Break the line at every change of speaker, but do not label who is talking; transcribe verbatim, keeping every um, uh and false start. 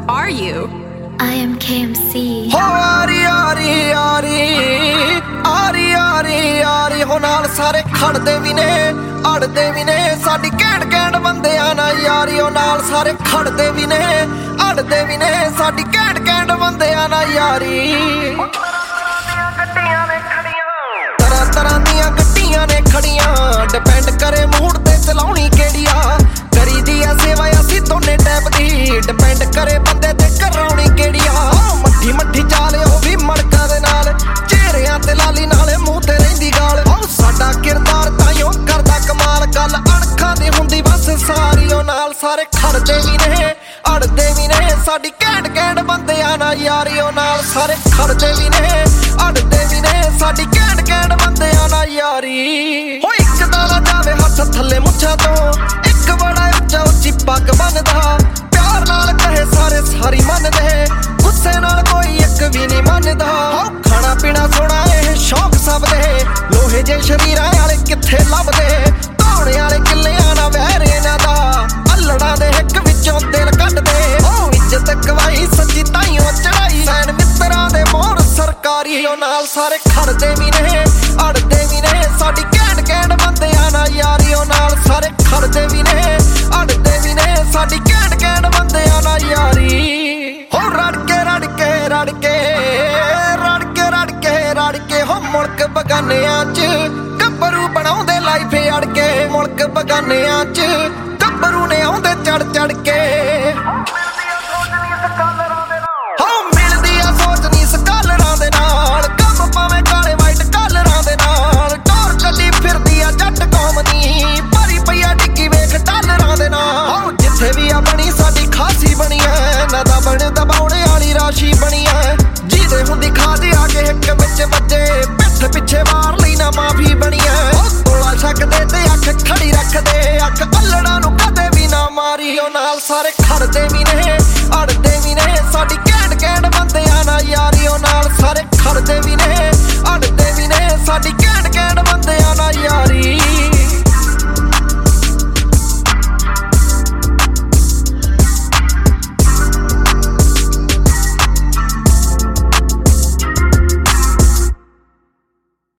are you?
I am K M C.
हो आरी आरी आरी आरी आरी आरी हो नाल सारे खड़दे भी ने अड़दे भी ने साडी घैंट घैंट बंदियां ना यारी हो नाल सारे खड़दे भी ने अड़दे भी ने साडी घैंट घैंट बंदियां ना यारी तरह तरह दियां गड्डियां ने खड़ियां डिपेंड करे मूड ते चलाउणी केड़िया करी दी आ सेवा असी दोने टैप दी डिपेंड करे बंदे ते कराउणी केड़िया मट्ठी मट्ठी चाल ओ भी मड़का दे नाल चेहरियां ते लाली नाले मूंह ते रहिंदी गाल ओ साडा किरदार ताइयों करदा कमाल गल अणखां दी हुंदी बस सारी ओ नाल सारे खड़दे भी ने अड़दे भी ने साडी घैंट घैंट बंदियां ना यारी ओ नाल सारे खड़दे भी ने अड़दे भी ने साडी घैंट घैंट बंदियां ना यारी हो इक दाना जावे हत्थ थल्ले मुੱਛਾਂ ਤੋਂ ਇੱਕ बड़ा ਉੱਚਾ ਉੱਚੀ ਪੱਗ ਬੰਨਦਾ प्यार नाल कहे सारे सारी मनदे गुस्से नाल कोई एक भी नहीं मनदा खाना पीना सोना एह शौक सब दे लोहे जे शरीरां वाले किथे लभदे धौणे वाले किल्लियां ना वैर इन्हां दा अल्लड़ां दे हिक विचों दिल कढदे ओ इज्जत कवाई सच्ची ताइयों चढ़ाई सैन मित्तरां दे मोहर सरकारी ओ नाल सारे खड़दे भी ने अड़दे भी ने साडी घैंट घैंट बंदियां ना यारी ओ नाल सारे खड़दे भी ने अड़दे भी ने साडी घैंट घैंट बंदियां ना यारी हो रड़के रड़के रड़के रड़के रड़के रड़के हो मुल्क बगानियां च गब्बरू बनाउंदे लाइफ अड़के मुल्क बगानियां च गब्बरू ने आउंदे चढ़ चढ़ के हो मिलदी आ सोच नी स्कालरां दे नाल कम पावे काले वाइट कालरां दे नाल टोर कड्डी फिरदी आ जट कौम दी भरी पई आ डिग्गी वेख डालरां दे नाल हो जिथे भी आ बनी साडी खासी बनी ऐ ना दबण दबाउणे वाली राशि बनी ऐ जीदे हुंदी खाद आके हिक विच वज्जे पिठ पिछे मार लई ना माफी बनी ऐ तोला छकदे ते अख खड़ी रखदे अख अल्लड़ां नूं कदे भी ना मारी ओ नाल सारे खड़दे भी ने